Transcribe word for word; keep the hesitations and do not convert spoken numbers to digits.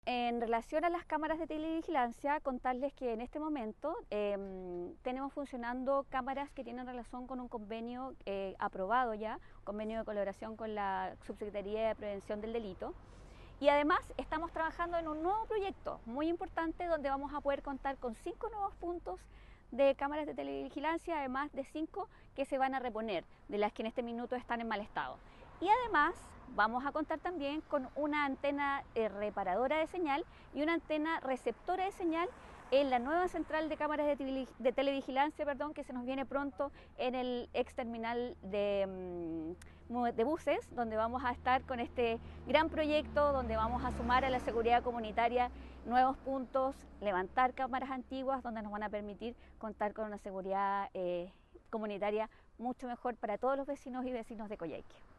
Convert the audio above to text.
En relación a las cámaras de televigilancia, contarles que en este momento eh, tenemos funcionando cámaras que tienen relación con un convenio eh, aprobado ya, convenio de colaboración con la Subsecretaría de Prevención del Delito. Y además estamos trabajando en un nuevo proyecto muy importante donde vamos a poder contar con cinco nuevos puntos de cámaras de televigilancia, además de cinco que se van a reponer, de las que en este minuto están en mal estado. Y además vamos a contar también con una antena eh, reparadora de señal y una antena receptora de señal en la nueva central de cámaras de, tele, de televigilancia perdón, que se nos viene pronto en el ex terminal de, de buses, donde vamos a estar con este gran proyecto, donde vamos a sumar a la seguridad comunitaria nuevos puntos, levantar cámaras antiguas, donde nos van a permitir contar con una seguridad eh, comunitaria mucho mejor para todos los vecinos y vecinos de Coyhaique.